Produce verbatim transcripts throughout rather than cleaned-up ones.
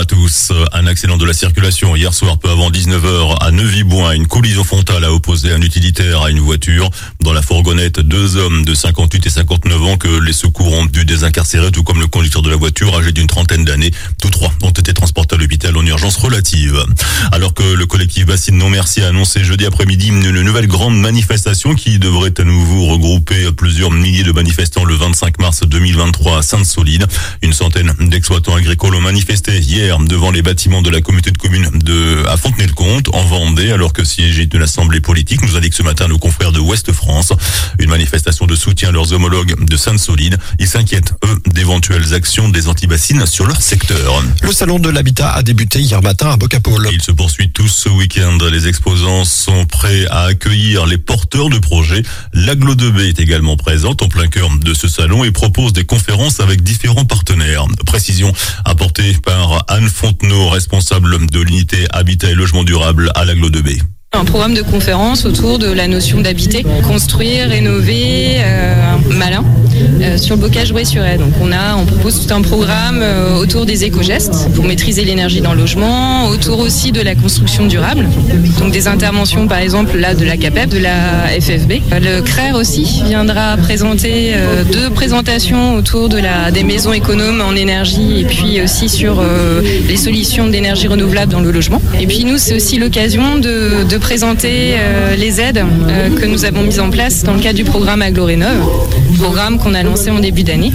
à tous. Un accident de la circulation hier soir peu avant dix-neuf heures à Neuvy-Boin. Une collision frontale a opposé un utilitaire à une voiture. Dans la fourgonnette, deux hommes de cinquante-huit et cinquante-neuf ans que les secours ont dû désincarcérer, tout comme le conducteur de la voiture âgé d'une trentaine d'années. Tous trois ont été transportés à l'hôpital en urgence relative. Alors que le collectif Bassine Non Merci a annoncé jeudi après-midi une nouvelle grande manifestation qui devrait à nouveau regrouper plusieurs milliers de manifestants le vingt-cinq mars deux mille vingt-trois à Sainte-Soline. Une centaine d'exploitants agricoles ont manifesté hier devant les bâtiments de la communauté de communes de à Fontenay-le-Comte en Vendée, alors que siégeait de l'Assemblée politique, nous indique ce matin nos confrères de Ouest France. Une manifestation de soutien à leurs homologues de Sainte-Soline. Ils s'inquiètent, eux, d'éventuelles actions des anti-bassines sur leur secteur. Le salon de l'habitat a débuté hier matin à Bocapaul. Il se poursuit tous ce week-end. Les exposants sont prêts à accueillir les porteurs de projets. L'Aglo deux B est également présente en plein cœur de ce salon et propose des conférences avec différents partenaires. Précision apportée par Anne Fontenot, responsable de l'unité Habitat et Logement Durable à l'Aglo deux B. Un programme de conférence autour de la notion d'habiter, construire, rénover, euh, malin, euh, sur le Bocage-Bray-sur-Aie. Donc on a, on propose tout un programme euh, autour des éco-gestes pour maîtriser l'énergie dans le logement, autour aussi de la construction durable. Donc des interventions par exemple là de la CAPEP, de la F F B. Le C R E R aussi viendra présenter euh, deux présentations autour de la des maisons économes en énergie et puis aussi sur euh, les solutions d'énergie renouvelable dans le logement. Et puis nous c'est aussi l'occasion de, de présenter euh, les aides euh, que nous avons mises en place dans le cadre du programme Aglo-Rénov, programme qu'on a lancé en début d'année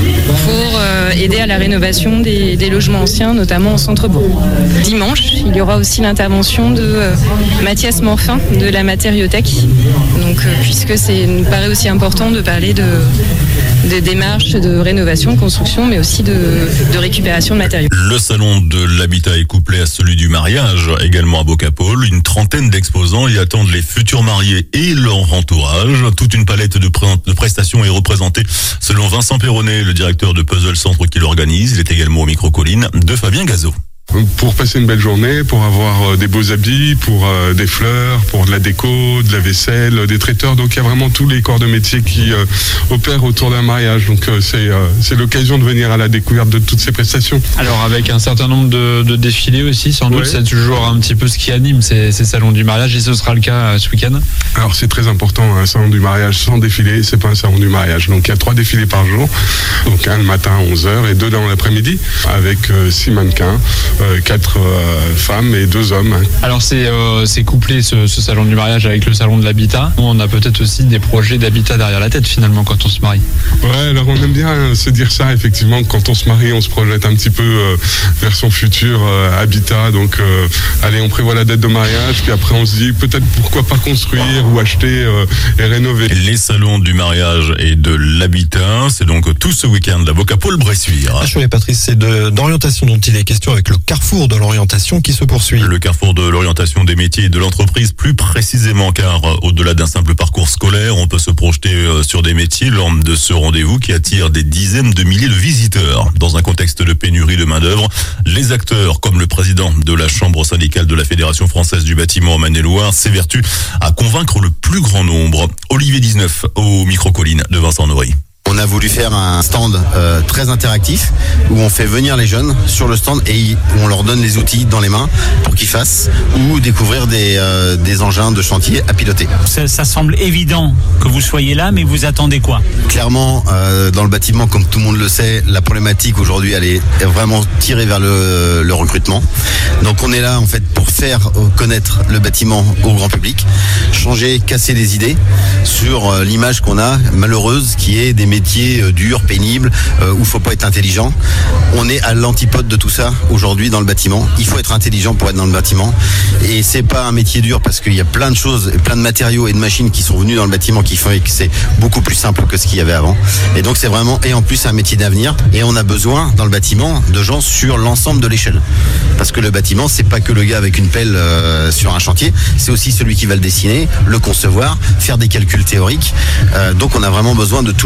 pour euh, aider à la rénovation des, des logements anciens, notamment en centre-bourg. Dimanche, il y aura aussi l'intervention de euh, Mathias Morfin de la Matériothèque, donc euh, puisque c'est nous paraît aussi important de parler de des démarches de rénovation, de construction, mais aussi de, de récupération de matériaux. Le salon de l'habitat est couplé à celui du mariage, également à Bocapaul. Une trentaine d'exposants y attendent les futurs mariés et leur entourage. Toute une palette de, pré- de prestations est représentée selon Vincent Perronnet, le directeur de Puzzle Centre qui l'organise. Il est également au micro-colline de Fabien Gazot. Pour passer une belle journée, pour avoir des beaux habits, pour euh, des fleurs, pour de la déco, de la vaisselle, des traiteurs. Donc il y a vraiment tous les corps de métier qui euh, opèrent autour d'un mariage. Donc euh, c'est, euh, c'est l'occasion de venir à la découverte de toutes ces prestations. Alors avec un certain nombre de, de défilés aussi, sans doute, ouais. C'est toujours un petit peu ce qui anime ces, ces salons du mariage et ce sera le cas euh, ce week-end. Alors c'est très important, un salon du mariage sans défilé, c'est pas un salon du mariage. Donc il y a trois défilés par jour, donc un le matin à onze heures et deux dans l'après-midi avec euh, six mannequins. Euh, quatre euh, femmes et deux hommes. Alors c'est, euh, c'est couplé ce, ce salon du mariage avec le salon de l'habitat. On a peut-être aussi des projets d'habitat derrière la tête finalement quand on se marie. Ouais, alors on aime bien se dire ça effectivement, quand on se marie on se projette un petit peu euh, vers son futur euh, habitat. Donc euh, allez, on prévoit la date de mariage puis après on se dit peut-être pourquoi pas construire ou acheter euh, et rénover. Les salons du mariage et de l'habitat, c'est donc tout ce week-end à Bocapaul-Bressuire. Achille et Patrice, c'est de, d'orientation dont il est question avec le carrefour de l'orientation qui se poursuit. Le carrefour de l'orientation des métiers et de l'entreprise plus précisément, car au-delà d'un simple parcours scolaire, on peut se projeter sur des métiers lors de ce rendez-vous qui attire des dizaines de milliers de visiteurs. Dans un contexte de pénurie de main-d'œuvre, les acteurs, comme le président de la chambre syndicale de la Fédération française du bâtiment en Maine-et-Loire, s'évertuent à convaincre le plus grand nombre. Olivier dix-neuf au micro-colline de Vincent Nory. On a voulu faire un stand euh, très interactif où on fait venir les jeunes sur le stand et où on leur donne les outils dans les mains pour qu'ils fassent ou découvrir des, euh, des engins de chantier à piloter. Ça, ça semble évident que vous soyez là, mais vous attendez quoi ? Clairement, euh, dans le bâtiment, comme tout le monde le sait, la problématique aujourd'hui, elle est vraiment tirée vers le, le recrutement. Donc on est là en fait pour faire connaître le bâtiment au grand public, changer, casser les idées sur euh, l'image qu'on a malheureuse qui est des métiers durs, pénibles, euh, où il faut pas être intelligent. On est à l'antipode de tout ça aujourd'hui dans le bâtiment. Il faut être intelligent pour être dans le bâtiment. Et c'est pas un métier dur parce qu'il y a plein de choses, plein de matériaux et de machines qui sont venus dans le bâtiment qui font que c'est beaucoup plus simple que ce qu'il y avait avant. Et donc c'est vraiment, et en plus un métier d'avenir. Et on a besoin dans le bâtiment de gens sur l'ensemble de l'échelle. Parce que le bâtiment, c'est pas que le gars avec une pelle euh, sur un chantier, c'est aussi celui qui va le dessiner, le concevoir, faire des calculs théoriques. Euh, donc on a vraiment besoin de tous les niveaux.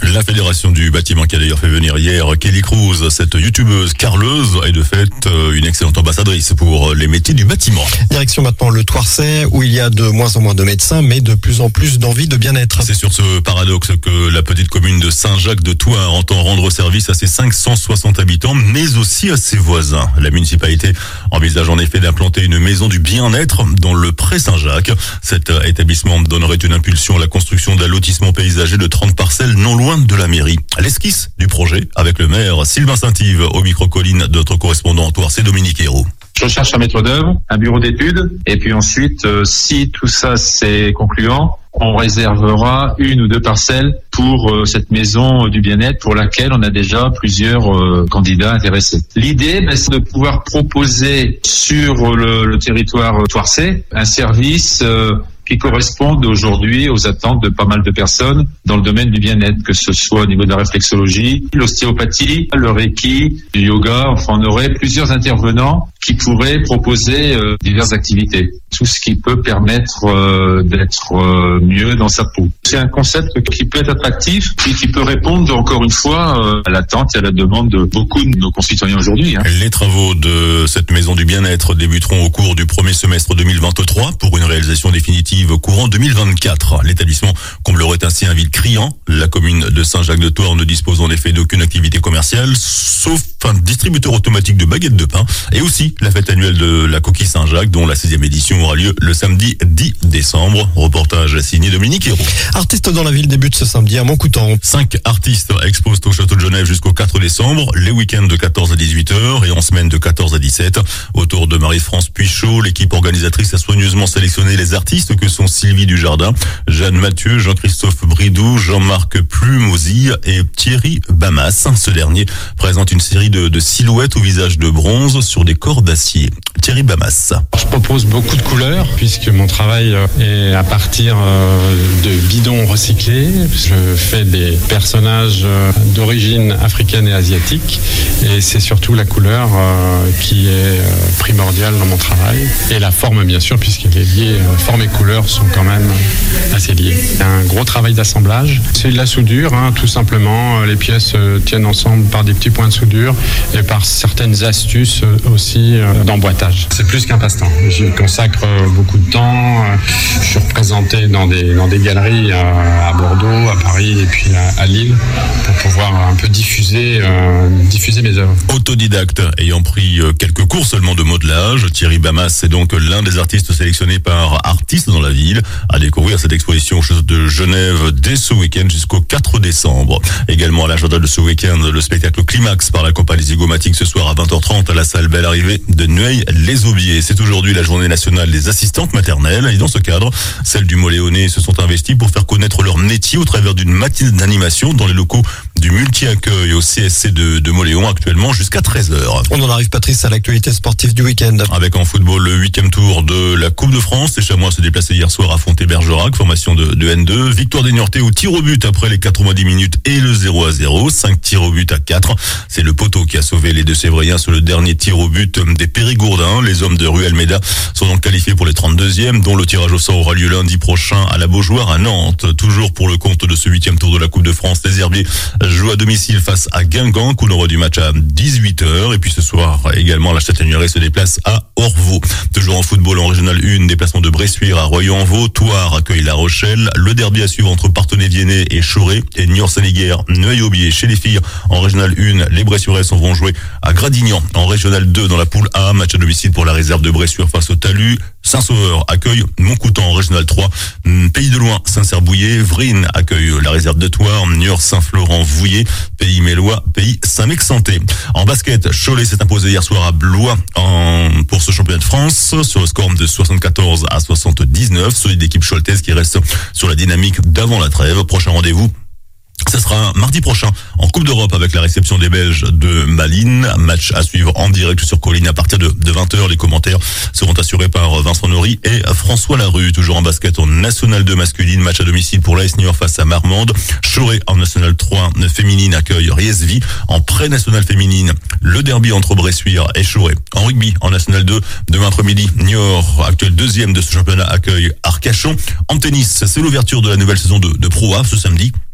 La fédération du bâtiment qui a d'ailleurs fait venir hier Kelly Cruz, cette youtubeuse carleuse, est de fait une excellente ambassadrice pour les métiers du bâtiment. Direction maintenant le Thouarçais, où il y a de moins en moins de médecins, mais de plus en plus d'envie de bien-être. C'est sur ce paradoxe que la petite commune de Saint-Jacques-de-Thouars entend rendre service à ses cinq cent soixante habitants, mais aussi à ses voisins. La municipalité envisage en effet d'implanter une maison du bien-être dans le Pré Saint-Jacques. Cet établissement donnerait une impulsion à la construction d'un lotissement paysager de trente parcelles non loin de la mairie. L'esquisse du projet avec le maire Sylvain Saint-Yves au micro-colline de notre correspondant en Thouars, c'est Dominique Hérault. Je cherche un maître d'œuvre, un bureau d'études, et puis ensuite, euh, si tout ça c'est concluant, on réservera une ou deux parcelles pour euh, cette maison du bien-être pour laquelle on a déjà plusieurs euh, candidats intéressés. L'idée, ben, c'est de pouvoir proposer sur le, le territoire thouarçais un service euh, qui correspondent aujourd'hui aux attentes de pas mal de personnes dans le domaine du bien-être, que ce soit au niveau de la réflexologie, l'ostéopathie, le reiki, du yoga. Enfin, on aurait plusieurs intervenants qui pourraient proposer euh, diverses activités. Tout ce qui peut permettre euh, d'être euh, mieux dans sa peau. C'est un concept qui peut être attractif et qui peut répondre encore une fois euh, à l'attente et à la demande de beaucoup de nos concitoyens aujourd'hui. Hein. Les travaux de cette maison du bien-être débuteront au cours du premier semestre deux mille vingt-trois pour une réalisation définitive courant deux mille vingt-quatre. L'établissement comblerait ainsi un vide criant. La commune de Saint-Jacques-de-Thouars ne dispose en effet d'aucune activité commerciale, sauf un distributeur automatique de baguettes de pain, et aussi la fête annuelle de la coquille Saint-Jacques, dont la sixième édition aura lieu le samedi dix décembre. Reportage signé Dominique Hérault. Artistes dans la ville débute ce samedi à Montcoutan. Cinq artistes exposent au Château de Genève jusqu'au quatre décembre, les week-ends de quatorze à dix-huit heures et en semaine de quatorze à dix-sept. Autour de Marie-France Puichot, l'équipe organisatrice a soigneusement sélectionné les artistes que sont Sylvie Dujardin, Jeanne Mathieu, Jean-Christophe Bridou, Jean-Marc Plumosille et Thierry Bamas. Ce dernier présente une série de, de silhouettes au visage de bronze sur des corps d'acier. Thierry Bamas. Je propose beaucoup de couleurs puisque mon travail est à partir de bidons recyclés. Je fais des personnages d'origine africaine et asiatique et c'est surtout la couleur qui est primordiale dans mon travail et la forme bien sûr puisqu'elle est liée, forme et couleur sont quand même assez liées. C'est un gros travail d'assemblage. C'est de la soudure, hein, tout simplement. Les pièces tiennent ensemble par des petits points de soudure et par certaines astuces aussi d'emboîtage. C'est plus qu'un passe-temps. J'y consacre beaucoup de temps. Je suis représenté dans des, dans des galeries à, à Bordeaux, à Paris et puis à, à Lille pour pouvoir un peu diffuser, euh, diffuser mes œuvres. Autodidacte, ayant pris quelques cours seulement de modelage, Thierry Bamas est donc l'un des artistes sélectionnés par Artistes dans la ville à découvrir cette exposition au Château de Genève dès ce week-end jusqu'au quatre décembre. Également à l'agenda de ce week-end, le spectacle Climax par la compagnie Zygomatique ce soir à vingt heures trente à la salle Belle Arrivée de Nueil-les-Aubiers. C'est aujourd'hui la journée nationale des assistantes maternelles et dans ce cadre, celles du Mont-Léonnais se sont investies pour faire connaître leur métier au travers d'une matinée d'animation dans les locaux du multi-accueil au C S C de, de Mont-Léon actuellement jusqu'à treize heures. On en arrive, Patrice, à l'actualité sportive du week-end. Avec en football le huitième tour de la Coupe de France. Les Chamois se déplaçaient hier soir à Fontaine-Bergerac, formation de, de N deux. Victoire des Niortais au tir au but après les quatre-vingt-dix minutes et le zéro à zéro. cinq tirs au but à quatre. C'est le poteau qui a sauvé les deux Sévriens sur le dernier tir au but des Périgourdins. Les hommes de Rue Almeida sont donc qualifiés pour les trente-deuxièmes, dont le tirage au sort aura lieu lundi prochain à la Beaujoire à Nantes. Toujours pour le compte de ce huitième tour de la Coupe de France, les Herbiers jouent à domicile face à Guingamp, coup d'envoi du match à dix-huit heures. Et puis ce soir également, la Châtaigneraie se déplace à Orvaux. Toujours en football en Régional un, déplacement de Bressuire à Royan-en-Vaux. Thouars accueille La Rochelle. Le derby à suivre entre Parthenay-Viennet et Choré. Et Niort-Saint-Léguer, Neuil-Aubier. Chez les filles, en Régional un, les Bressuirais vont jouer à Gradignan. En Régional deux, dans la poule A, match à domicile pour la réserve de Bressuire face au Talus. Saint-Sauveur accueille Montcoutan en Régional trois. Pays de Loin, Saint-Cerbouillet. Vrine accueille la réserve de Thouars. Niort, Saint-Florent, Vouillé. Pays Mélois, Pays Saint-Mexanté. En basket, Cholet s'est imposé hier soir à Blois en, pour ce championnat de France sur le score de soixante-quatorze à soixante-dix-neuf. Solide équipe choletaise qui reste sur la dynamique d'avant la trêve. Prochain rendez-vous, ce sera mardi prochain en Coupe d'Europe avec la réception des Belges de Malines. Match à suivre en direct sur Colline à partir de, de vingt heures. Les commentaires seront assurés par Vincent Nory et François Larue. Toujours en basket en National deux masculine. Match à domicile pour l'A S Niort face à Marmande. Choré en National trois féminine accueille Riesvi. En pré-national féminine, le derby entre Bressuire et Choré. En rugby en National deux, demain après-midi, Niort, actuel deuxième de ce championnat, accueille Arcachon. En tennis, c'est l'ouverture de la nouvelle saison de, de Pro A ce samedi.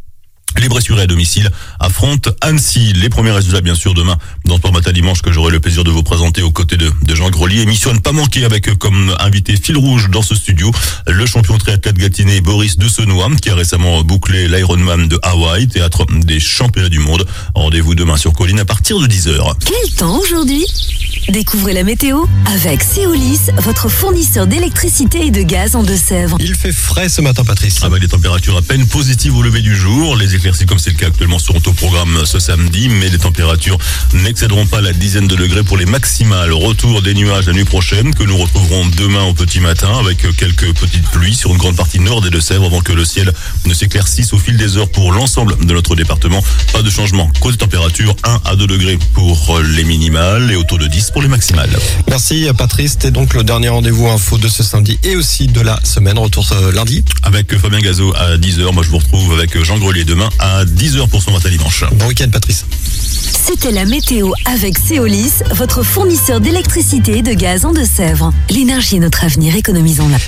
Les Bressurais à domicile affrontent Annecy. Les premiers résultats, bien sûr, demain dans Sport Matin Dimanche, que j'aurai le plaisir de vous présenter aux côtés de, de Jean Grelier. Émission à ne pas manquer avec comme invité fil rouge dans ce studio le champion triathlète gâtinais Boris de Senois, qui a récemment bouclé l'Ironman de Hawaï, théâtre des championnats du monde. Rendez-vous demain sur Colline à partir de dix heures. Quel temps aujourd'hui ? Découvrez la météo avec Céolis, votre fournisseur d'électricité et de gaz en Deux-Sèvres. Il fait frais ce matin, Patrice. Avec des températures à peine positives au lever du jour. Les éclaircies, comme c'est le cas actuellement, seront au programme ce samedi, mais les températures n'excéderont pas la dizaine de degrés pour les maximales. Retour des nuages la nuit prochaine, que nous retrouverons demain au petit matin, avec quelques petites pluies sur une grande partie nord des Deux-Sèvres, avant que le ciel ne s'éclaircisse au fil des heures pour l'ensemble de notre département. Pas de changement. Côté température, un à deux degrés pour les minimales et autour de dix pour les maximales. Merci Patrice, c'était donc le dernier rendez-vous info de ce samedi et aussi de la semaine. Retour euh, lundi. Avec Fabien Gazot à dix heures, moi je vous retrouve avec Jean Grelier demain à dix heures pour son matin dimanche. Bon week-end Patrice. C'était la météo avec Céolis, votre fournisseur d'électricité et de gaz en Deux-Sèvres. L'énergie est notre avenir, économisons-la.